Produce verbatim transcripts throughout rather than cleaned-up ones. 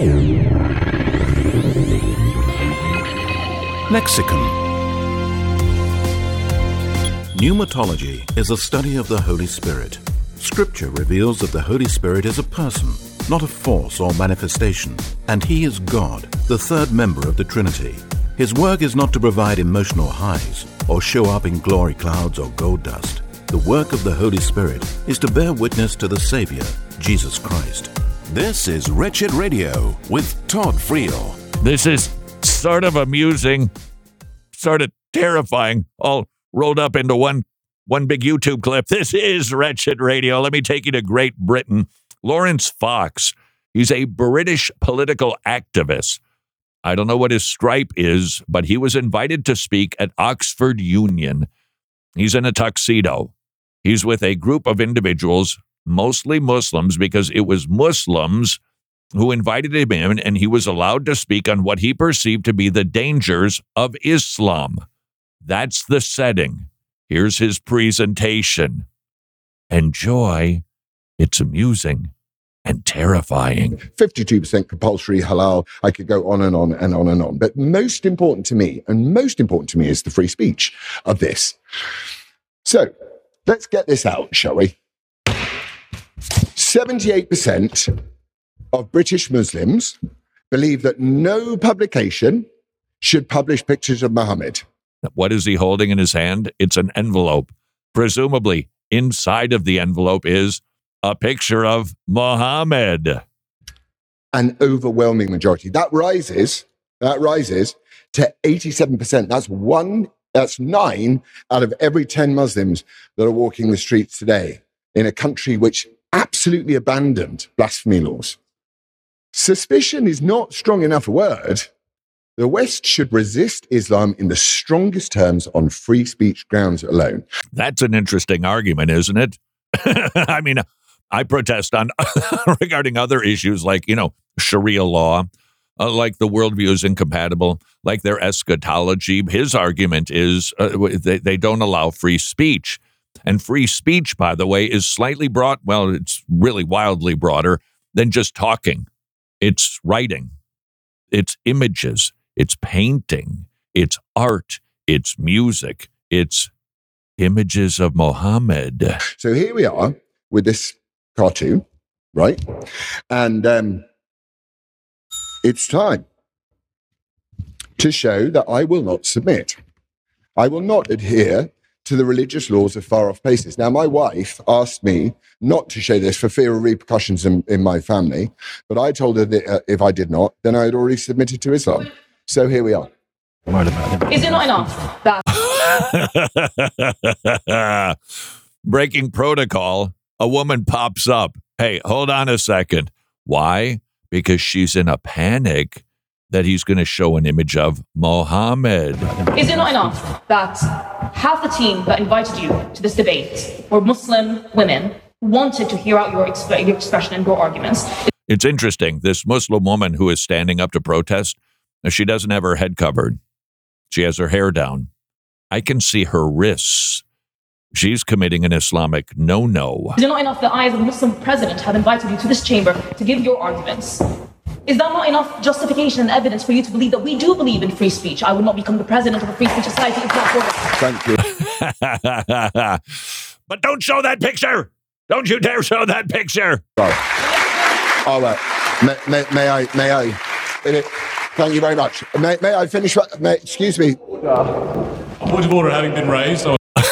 Lexicon. Pneumatology is a study of the Holy Spirit. Scripture reveals that the Holy Spirit is a person, not a force or manifestation, and He is God, the third member of the Trinity. His work is not to provide emotional highs or show up in glory clouds or gold dust. The work of the Holy Spirit is to bear witness to the Savior, Jesus Christ. This is Wretched Radio with Todd Friel. This is sort of amusing, sort of terrifying, all rolled up into one one big YouTube clip. This is Wretched Radio. Let me take you to Great Britain. Lawrence Fox, he's a British political activist. I don't know what his stripe is, but he was invited to speak at Oxford Union. He's in a tuxedo. He's with a group of individuals, mostly Muslims, because it was Muslims who invited him in, and he was allowed to speak on what he perceived to be the dangers of Islam. That's the setting. Here's his presentation. Enjoy. It's amusing and terrifying. fifty-two percent compulsory halal. I could go on and on and on and on. But most important to me, and most important to me, is the free speech of this. So let's get this out, shall we? seventy-eight percent of British Muslims believe that no publication should publish pictures of Muhammad. What is he holding in his hand? It's an envelope. Presumably, inside of the envelope is a picture of Muhammad. An overwhelming majority. That rises, that rises to eighty-seven percent. That's one, that's nine out of every ten Muslims that are walking the streets today in a country which absolutely abandoned blasphemy laws. Suspicion is not strong enough a word. The West should resist Islam in the strongest terms on free speech grounds alone. That's an interesting argument, isn't it? I mean, I protest on regarding other issues like, you know, Sharia law, uh, like the worldview is incompatible, like their eschatology. His argument is uh, they, they don't allow free speech. And free speech, by the way, is slightly broad. Well, it's really wildly broader than just talking. It's writing. It's images. It's painting. It's art. It's music. It's images of Muhammad. So here we are with this cartoon, right? And um, it's time to show that I will not submit. I will not adhere to the religious laws of far-off places. Now, my wife asked me not to show this for fear of repercussions in, in my family, but I told her that uh, if I did not, then I had already submitted to Islam. So here we are. Is it not enough that... Breaking protocol, a woman pops up. Hey, hold on a second. Why? Because she's in a panic that he's going to show an image of Muhammad. Is it not enough that half the team that invited you to this debate were Muslim women who wanted to hear out your, exp- your expression and your arguments? It's interesting. This Muslim woman who is standing up to protest, she doesn't have her head covered. She has her hair down. I can see her wrists. She's committing an Islamic no-no. Is it not enough that I, as a Muslim president, have invited you to this chamber to give your arguments? Is that not enough justification and evidence for you to believe that we do believe in free speech? I would not become the president of a free speech society if not for that. Thank you. But don't show that picture. Don't you dare show that picture. Sorry. All right. May, may, may I, may I, thank you very much. May, may I finish, may, excuse me. Point of order having been raised.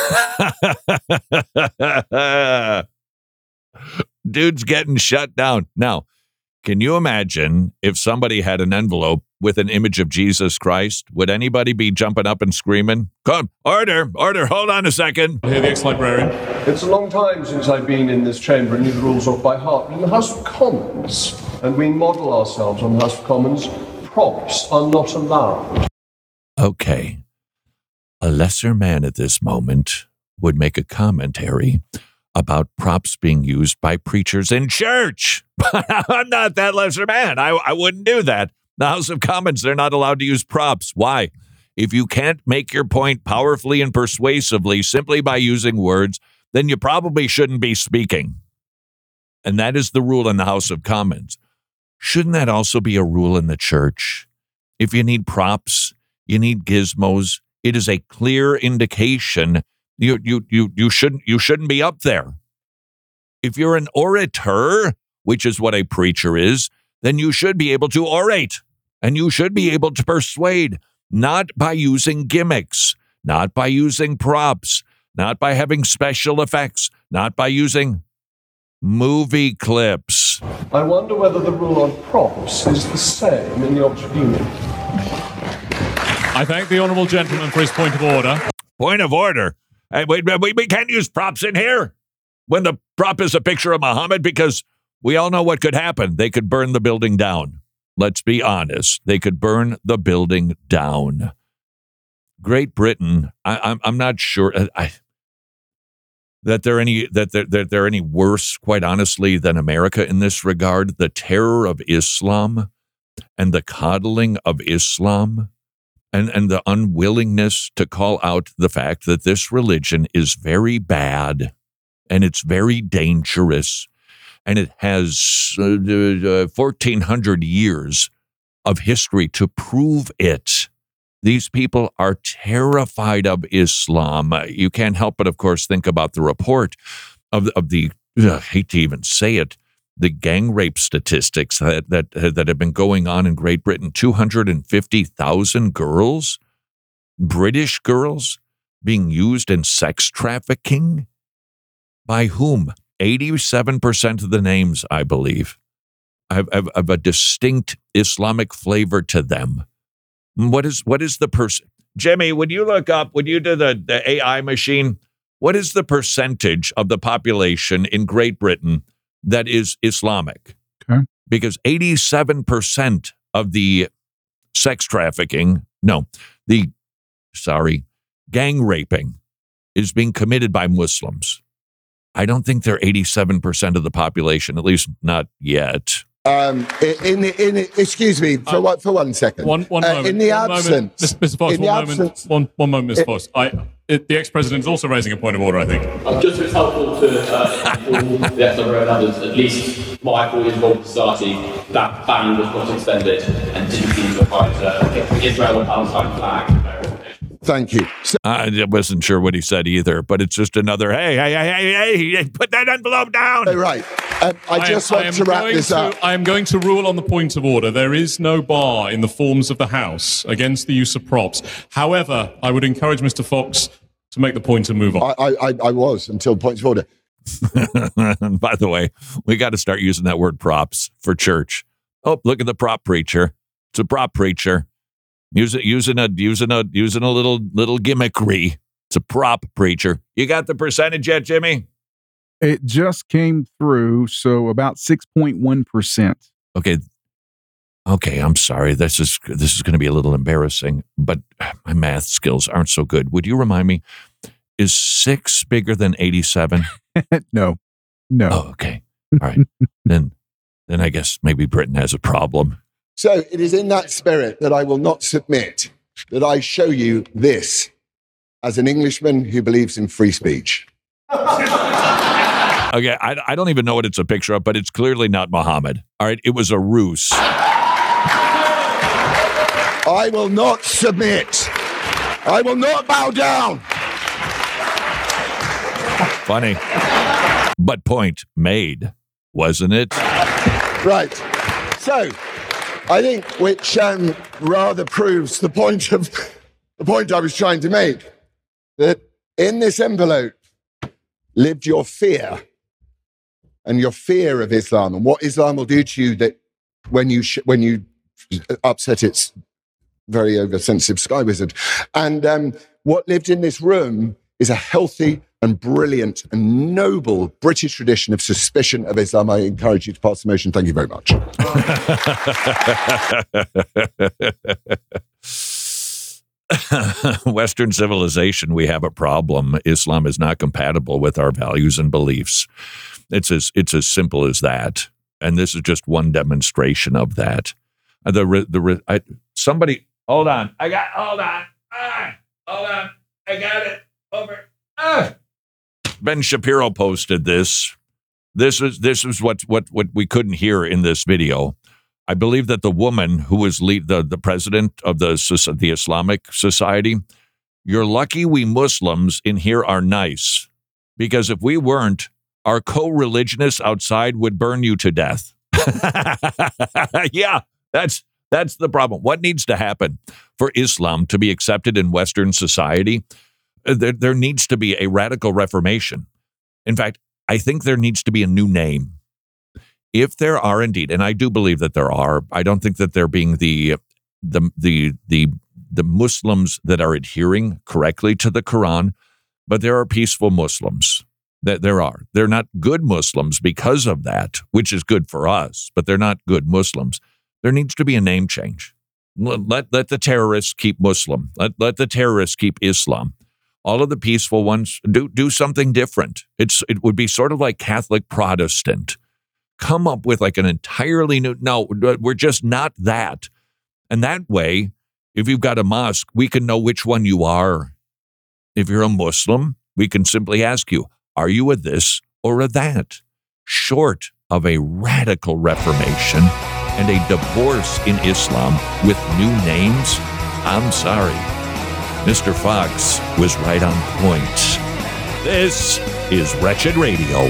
Dude's getting shut down. Now, can you imagine if somebody had an envelope with an image of Jesus Christ? Would anybody be jumping up and screaming? Come, order, order, hold on a second. Here, the ex-librarian. It's a long time since I've been in this chamber and knew the rules off by heart. In the House of Commons, and we model ourselves on the House of Commons, props are not allowed. Okay. A lesser man at this moment would make a commentary about props being used by preachers in church. I'm not that lesser man. I, I wouldn't do that. The House of Commons, they're not allowed to use props. Why? If you can't make your point powerfully and persuasively simply by using words, then you probably shouldn't be speaking. And that is the rule in the House of Commons. shouldn't that also be a rule in the church? If you need props, you need gizmos, it is a clear indication you you you you shouldn't you shouldn't be up there. If you're an orator, which is what a preacher is, then you should be able to orate, and you should be able to persuade, not by using gimmicks, not by using props, not by having special effects, not by using movie clips. I wonder whether the rule on props is the same in the Oxford Union. I thank the honourable gentleman for his point of order. Point of order? Hey, wait, we, we can't use props in here when the prop is a picture of Muhammad, because we all know what could happen. They could burn the building down. Let's be honest. They could burn the building down. Great Britain, I, I'm I'm not sure I, that they're any that they're, that they're any worse, quite honestly, than America in this regard. The terror of Islam and the coddling of Islam and, and the unwillingness to call out the fact that this religion is very bad and it's very dangerous and it has uh, uh, fourteen hundred years of history to prove it. These people are terrified of Islam. You can't help but, of course, think about the report of, of the, ugh, I hate to even say it, the gang rape statistics that, that, that have been going on in Great Britain. two hundred fifty thousand girls, British girls, being used in sex trafficking. By whom? eighty-seven percent of the names, I believe, have, have, have a distinct Islamic flavor to them. What is what is the person? Jimmy, would you look up, would you do the, the A I machine? What is the percentage of the population in Great Britain that is Islamic? Okay. Because eighty-seven percent of the sex trafficking, no, the, sorry, gang raping is being committed by Muslims. I don't think they're eighty-seven percent of the population, at least not yet. Um, in, in, in, excuse me for, uh, one, for one second. One, one uh, moment. In the one absence, moment. Mister Foss, in one the moment. absence, one, one moment, Mister Foss. I, it, the ex-president is also raising a point of order, I think. Um, just so it's helpful to uh, inform the ex-member and others, at least my four years involved in society, that ban was not extended and didn't seem to apply to Israel and Palestine flag. Thank you. So, I wasn't sure what he said either, but it's just another, hey, hey, hey, hey, hey, put that envelope down. oh, right. Um, I I just am, want I am to wrap going this to, up. I am going to rule on the point of order. There is no bar in the forms of the House against the use of props. However, I would encourage Mister Fox to make the point and move on. I, I, I was until points of order. By the way, we got to start using that word props for church. Oh, look at the prop preacher. It's a prop preacher. Using using a using a using a little little gimmickry. It's a prop preacher. You got the percentage yet, Jimmy? It just came through, so about six point one percent. Okay. Okay, I'm sorry. This is this is going to be a little embarrassing, but my math skills aren't so good. Would you remind me? Is six bigger than eighty-seven? No. No. Oh, okay. All right. then then I guess maybe Britain has a problem. So it is in that spirit that I will not submit that I show you this as an Englishman who believes in free speech. Okay, I, I don't even know what it's a picture of, but it's clearly not Muhammad. All right, it was a ruse. I will not submit. I will not bow down. Funny. But point made, wasn't it? Right. So I think which um, rather proves the point of the point I was trying to make, that in this envelope lived your fear and your fear of Islam and what Islam will do to you that when you sh- when you upset its very oversensitive sky wizard. And um, what lived in this room is a healthy and brilliant and noble British tradition of suspicion of Islam. I encourage you to pass the motion. Thank you very much. Western civilization, we have a problem. Islam is not compatible with our values and beliefs. It's as it's as simple as that. And this is just one demonstration of that. The the I, somebody, hold on. I got, hold on. Ah, hold on. I got it. Over. Ah. Ben Shapiro posted this. This is this is what what what we couldn't hear in this video. I believe that the woman who was lead, the, the president of the, the Islamic Society, you're lucky we Muslims in here are nice, because if we weren't, our co-religionists outside would burn you to death. Yeah, that's that's the problem. What needs to happen for Islam to be accepted in Western society? There, there needs to be a radical reformation. In fact, I think there needs to be a new name. If there are indeed, and I do believe that there are, I don't think that they're being the the the the the Muslims that are adhering correctly to the Quran, but there are peaceful Muslims. That there are. They're not good Muslims because of that, which is good for us, but they're not good Muslims. There needs to be a name change. Let, let, let the terrorists keep Muslim. Let, let the terrorists keep Islam. All of the peaceful ones, do do something different. It's It would be sort of like Catholic Protestant. Come up with like an entirely new, no, we're just not that. And that way, if you've got a mosque, we can know which one you are. If you're a Muslim, we can simply ask you, are you a this or a that? Short of a radical reformation and a divorce in Islam with new names, I'm sorry. Mister Fox was right on point. This is Wretched Radio.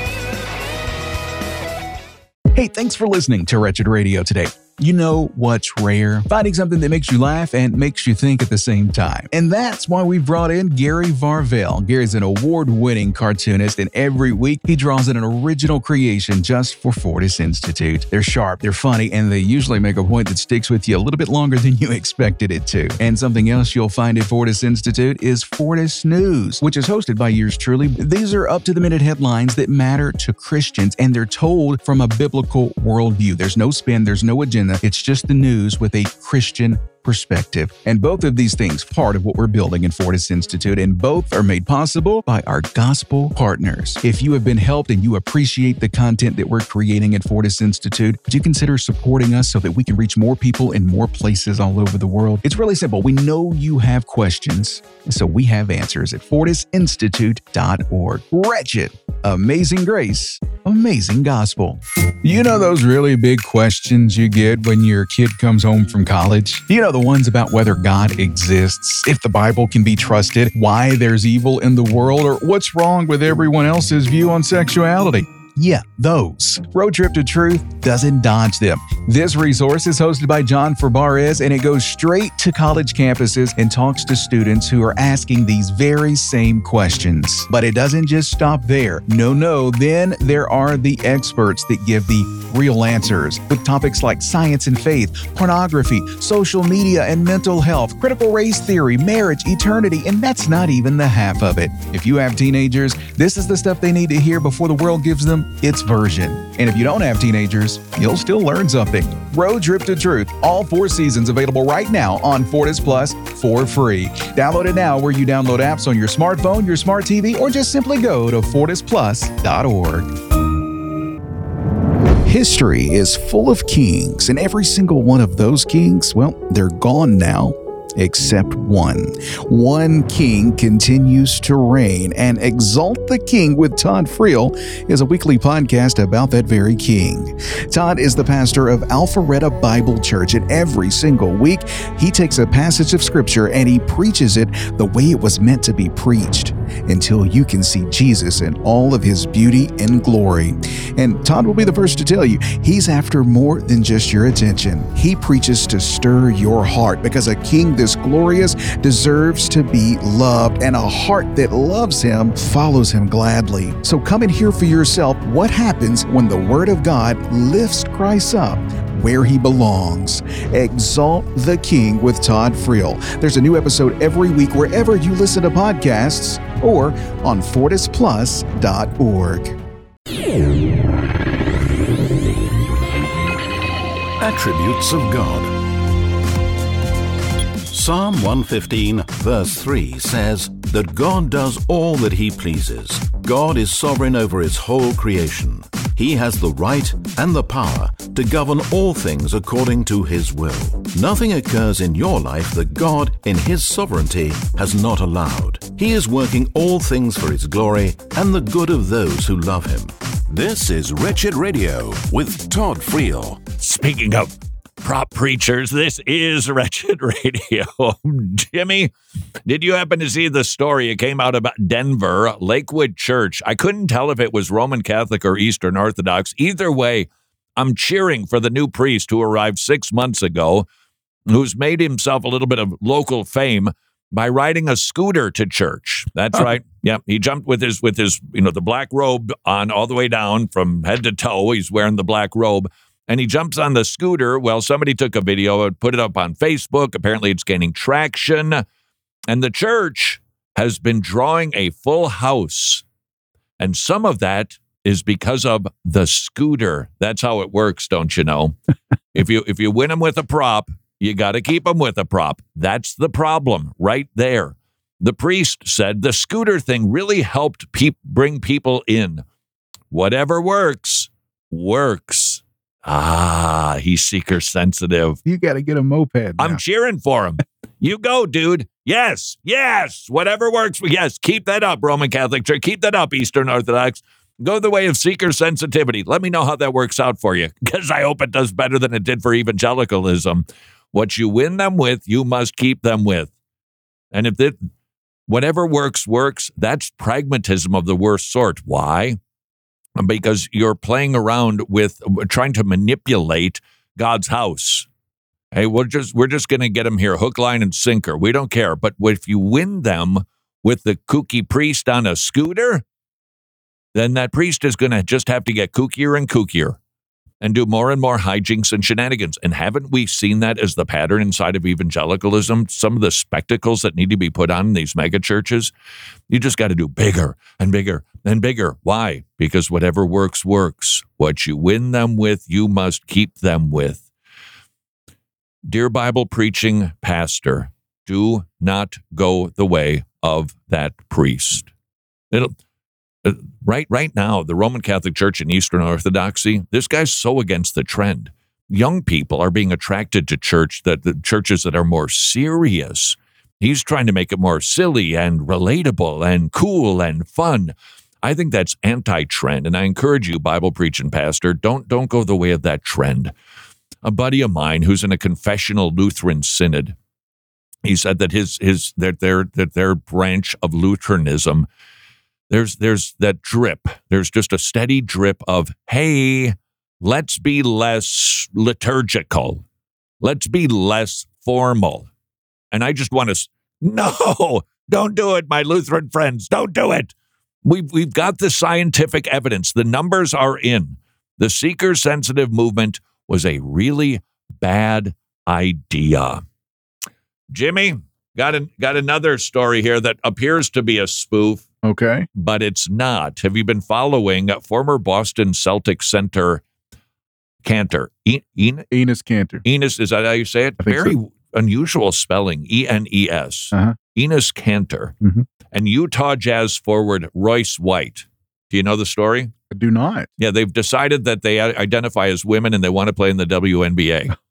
Hey, thanks for listening to Wretched Radio today. You know what's rare? Finding something that makes you laugh and makes you think at the same time. And that's why we brought in Gary Varvel. Gary's an award-winning cartoonist, and every week he draws in an original creation just for Fortis Institute. They're sharp, they're funny, and they usually make a point that sticks with you a little bit longer than you expected it to. And something else you'll find at Fortis Institute is Fortis News, which is hosted by yours truly. These are up-to-the-minute headlines that matter to Christians, and they're told from a biblical worldview. There's no spin, there's no agenda. It's just the news with a Christian perspective. And both of these things, part of what we're building in Fortis Institute, and both are made possible by our gospel partners. If you have been helped and you appreciate the content that we're creating at Fortis Institute, would you consider supporting us so that we can reach more people in more places all over the world? It's really simple. We know you have questions, and so we have answers at fortis institute dot org. Wretched, amazing grace, amazing gospel. You know those really big questions you get when your kid comes home from college? You know the ones about whether God exists, if the Bible can be trusted, why there's evil in the world, or what's wrong with everyone else's view on sexuality. Yeah, those. Road Trip to Truth doesn't dodge them. This resource is hosted by John Fabarez, and it goes straight to college campuses and talks to students who are asking these very same questions. But it doesn't just stop there. No, no, then there are the experts that give the real answers with topics like science and faith, pornography, social media and mental health, critical race theory, marriage, eternity, and that's not even the half of it. If you have teenagers, this is the stuff they need to hear before the world gives them its version. And if you don't have teenagers, you'll still learn something. Road Trip to Truth, all four seasons available right now on Fortis Plus for free. Download it now where you download apps on your smartphone, your smart T V, or just simply go to fortis plus dot org. History is full of kings, and every single one of those kings, well, they're gone now. Except one. One king continues to reign, and Exalt the King with Todd Friel is a weekly podcast about that very king. Todd is the pastor of Alpharetta Bible Church, and every single week he takes a passage of scripture and he preaches it the way it was meant to be preached, until you can see Jesus in all of his beauty and glory. And Todd will be the first to tell you, he's after more than just your attention. He preaches to stir your heart, because a king this glorious deserves to be loved, and a heart that loves him follows him gladly. So come and hear for yourself what happens when the Word of God lifts Christ up where he belongs. Exalt the King with Todd Friel. There's a new episode every week wherever you listen to podcasts or on fortis plus dot org. Attributes of God. Psalm one fifteen verse three says that God does all that he pleases. God is sovereign over his whole creation. He has the right and the power to govern all things according to his will. Nothing occurs in your life that God, in his sovereignty, has not allowed. He is working all things for his glory and the good of those who love him. This is Wretched Radio with Todd Friel. Speaking of prop preachers, this is Wretched Radio. Jimmy, did you happen to see the story? It came out about Denver, Lakewood Church. I couldn't tell if it was Roman Catholic or Eastern Orthodox. Either way, I'm cheering for the new priest who arrived six months ago, who's made himself a little bit of local fame by riding a scooter to church. That's Oh. right. Yeah, he jumped with his, with his, you know, the black robe on all the way down from head to toe. He's wearing the black robe. And he jumps on the scooter. Well, somebody took a video and put it up on Facebook. Apparently, it's gaining traction. And the church has been drawing a full house. And some of that is because of the scooter. That's how it works, don't you know? if you if you win them with a prop, you got to keep them with a prop. That's the problem right there. The priest said the scooter thing really helped pe- bring people in. Whatever works, works. Ah, he's seeker sensitive. You got to get a moped now. I'm cheering for him. You go, dude. Yes, yes. Whatever works. Yes, keep that up, Roman Catholic Church. Keep that up, Eastern Orthodox. Go the way of seeker sensitivity. Let me know how that works out for you, because I hope it does better than it did for evangelicalism. What you win them with, you must keep them with. And if it, whatever works, works, that's pragmatism of the worst sort. Why? Because you're playing around with trying to manipulate God's house. Hey, we're just we're just going to get them here, hook, line, and sinker. We don't care. But if you win them with the kooky priest on a scooter, then that priest is going to just have to get kookier and kookier and do more and more hijinks and shenanigans. And haven't we seen that as the pattern inside of evangelicalism? Some of the spectacles that need to be put on in these mega churches, you just got to do bigger and bigger and bigger. Why? Because whatever works, works. What you win them with, you must keep them with. Dear Bible preaching pastor, do not go the way of that priest. It'll, uh, right, right now, the Roman Catholic Church and Eastern Orthodoxy, this guy's so against the trend. Young people are being attracted to church that the churches that are more serious. He's trying to make it more silly and relatable and cool and fun. I think that's anti-trend, and I encourage you, Bible preaching pastor, don't don't go the way of that trend. A buddy of mine who's in a confessional Lutheran synod, he said that his his that their that their branch of Lutheranism, there's there's that drip. There's just a steady drip of, hey, let's be less liturgical. Let's be less formal. And I just want to, no, don't do it, my Lutheran friends. Don't do it. We've, we've got the scientific evidence. The numbers are in. The seeker-sensitive movement was a really bad idea. Jimmy, got, an, got another story here that appears to be a spoof. Okay. But it's not. Have you been following former Boston Celtics center Cantor? E- en- Enes Kanter. Enes, is that how you say it? I think Very so. unusual spelling, E N E S. Uh-huh. Enes Kanter. Mhm. And Utah Jazz forward Royce White. Do you know the story? I do not. Yeah, they've decided that they identify as women and they want to play in the W N B A.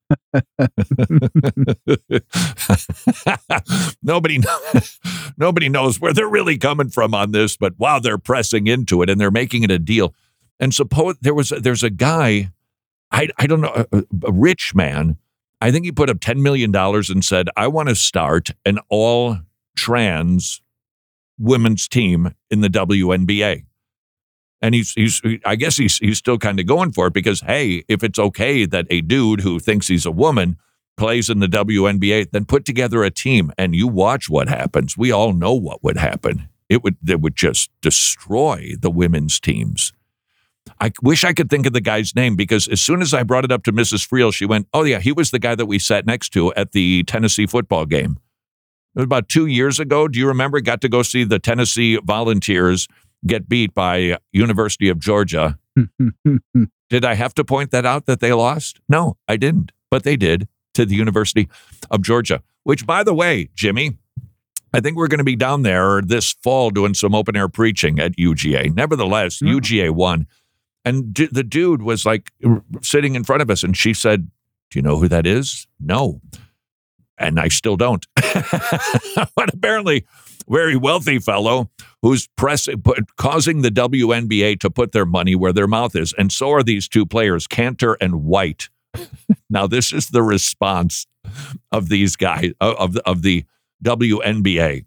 nobody, nobody knows where they're really coming from on this, but wow, they're pressing into it and they're making it a deal. And suppose there was there's a guy, I I don't know, a, a rich man. I think he put up ten million dollars and said, I want to start an all trans women's team in the W N B A. And he's, he's, I guess he's, he's still kind of going for it because, hey, if it's okay that a dude who thinks he's a woman plays in the W N B A, then put together a team and you watch what happens. We all know what would happen. It would, it would just destroy the women's teams. I wish I could think of the guy's name because as soon as I brought it up to Missus Friel, she went, oh yeah, he was the guy that we sat next to at the Tennessee football game. It was about two years ago. Do you remember? Got to go see the Tennessee Volunteers get beat by University of Georgia. Did I have to point that out that they lost? No, I didn't. But they did to the University of Georgia, which, by the way, Jimmy, I think we're going to be down there this fall doing some open air preaching at U G A. Nevertheless, mm. U G A won. And d- the dude was like sitting in front of us and she said, do you know who that is? No. And I still don't. But apparently, very wealthy fellow who's pressing, put, causing the W N B A to put their money where their mouth is. And so are these two players, Cantor and White. Now, this is the response of these guys, of, of the W N B A.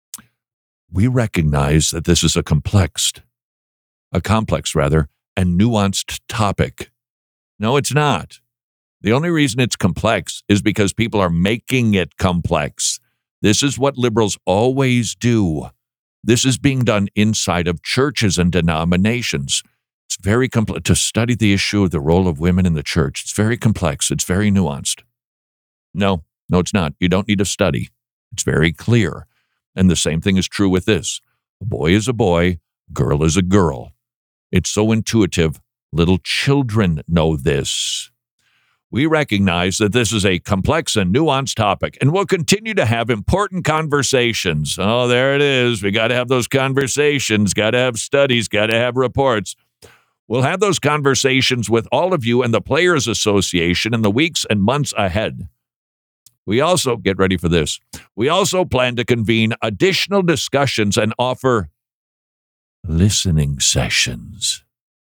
We recognize that this is a complex, a complex rather, and nuanced topic. No, it's not. The only reason it's complex is because people are making it complex. This is what liberals always do. This is being done inside of churches and denominations. It's very complex. To study the issue of the role of women in the church, it's very complex. It's very nuanced. No, no, it's not. You don't need to study. It's very clear. And the same thing is true with this. A boy is a boy, girl is a girl. It's so intuitive. Little children know this. We recognize that this is a complex and nuanced topic, and we'll continue to have important conversations. Oh, there it is. We got to have those conversations, got to have studies, got to have reports. We'll have those conversations with all of you and the Players Association in the weeks and months ahead. We also, get ready for this, we also plan to convene additional discussions and offer listening sessions.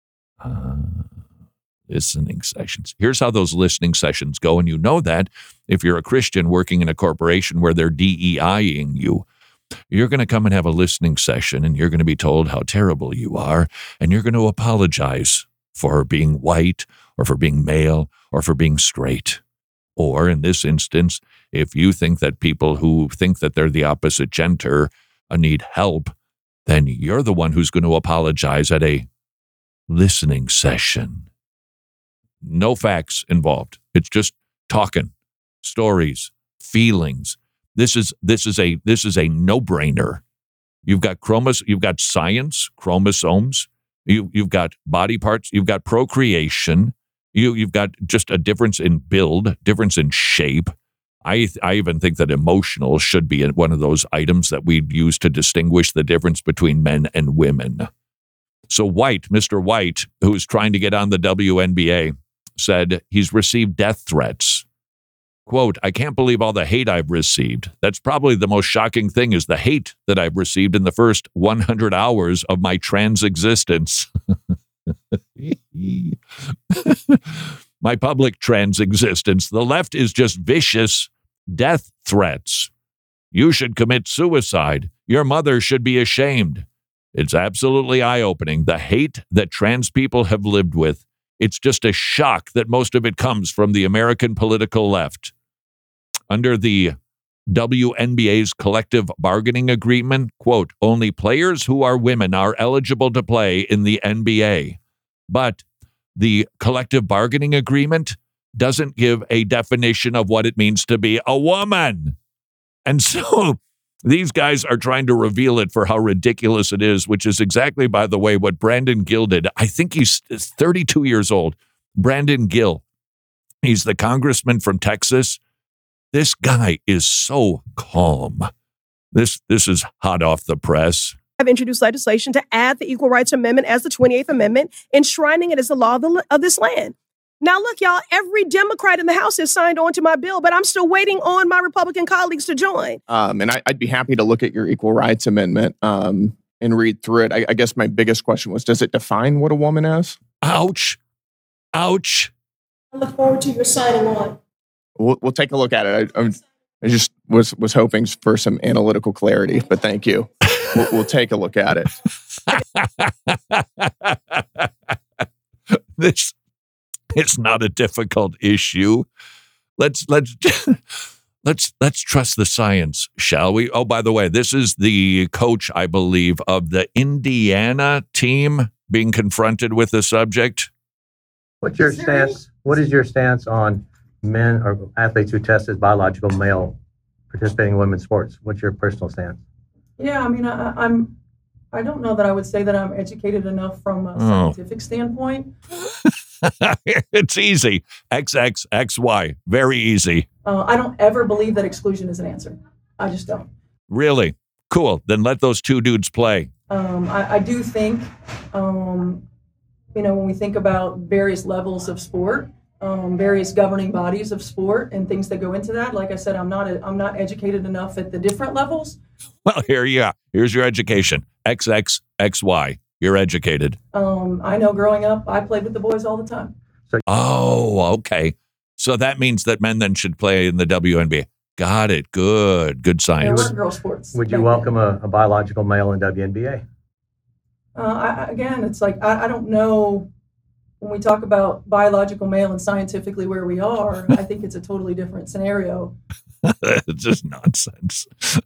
Uh, listening sessions. Here's how those listening sessions go, and you know that if you're a Christian working in a corporation where they're D E I-ing you. You're going to come and have a listening session, and you're going to be told how terrible you are, and you're going to apologize for being white or for being male or for being straight. Or in this instance, if you think that people who think that they're the opposite gender uh, need help, then you're the one who's going to apologize at a listening session. No facts involved. It's just talking, stories, feelings. This is this is a this is a no-brainer. You've got chromos, you've got science, chromosomes. You you've got body parts. You've got procreation. You you've got just a difference in build, difference in shape. I I even think that emotional should be one of those items that we'd use to distinguish the difference between men and women. So White, Mister White, who's trying to get on the W N B A, said he's received death threats. Quote, I can't believe all the hate I've received. That's probably the most shocking thing is the hate that I've received in the first one hundred hours of my trans existence. My public trans existence. The left is just vicious death threats. You should commit suicide. Your mother should be ashamed. It's absolutely eye-opening. The hate that trans people have lived with. It's just a shock that most of it comes from the American political left. Under the W N B A's collective bargaining agreement, quote, only players who are women are eligible to play in the N B A. But the collective bargaining agreement doesn't give a definition of what it means to be a woman. And so these guys are trying to reveal it for how ridiculous it is, which is exactly, by the way, what Brandon Gill did. I think he's thirty-two years old. Brandon Gill. He's the congressman from Texas. This guy is so calm. This this is hot off the press. I've introduced legislation to add the Equal Rights Amendment as the twenty-eighth Amendment, enshrining it as the law of, the, of this land. Now, look, y'all, every Democrat in the House has signed on to my bill, but I'm still waiting on my Republican colleagues to join. Um, and I, I'd be happy to look at your Equal Rights Amendment um, and read through it. I, I guess my biggest question was, does it define what a woman is? Ouch. Ouch. I look forward to your signing on. We'll, we'll take a look at it. I, I just was was hoping for some analytical clarity, but thank you. We'll, we'll take a look at it. This it's not a difficult issue. Let's let's let's let's trust the science, shall we? Oh, by the way, this is the coach, I believe, of the Indiana team being confronted with the subject. What's your stance? What is your stance on men or athletes who test as biological male participating in women's sports? What's your personal stance? Yeah, I mean, I, I'm, I don't know that I would say that I'm educated enough from a Oh. scientific standpoint. It's easy. X X X Y. Very easy. Uh, I don't ever believe that exclusion is an answer. I just don't. Really? Cool. Then let those two dudes play. Um, I, I do think, um, you know, when we think about various levels of sport, um, various governing bodies of sport and things that go into that, like I said, I'm not a, I'm not educated enough at the different levels. Well, here you are. Here's your education. X X X Y. You're educated. Um, I know growing up, I played with the boys all the time. Oh, okay. So that means that men then should play in the W N B A. Got it. Good. Good There science. weren't girl sports. Would you back welcome a, a biological male in W N B A? then. Uh, I, I- again, it's like I, I don't know. When we talk about biological male and scientifically where we are, I think it's a totally different scenario. It's just nonsense.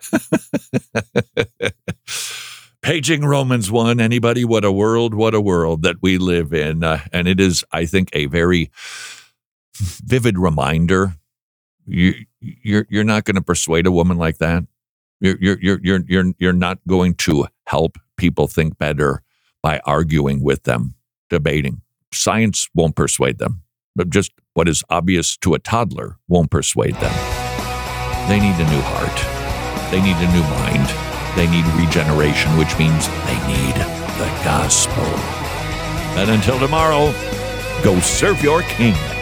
Paging Romans one, anybody, what a world, what a world that we live in. Uh, and it is, I think, a very vivid reminder. You, you're you're not going to persuade a woman like that. You're you're you're you're you're you're not going to help people think better by arguing with them, debating. Science won't persuade them, but just what is obvious to a toddler won't persuade them. They need a new heart. They need a new mind. They need regeneration, which means they need the gospel. And until tomorrow, go serve your king.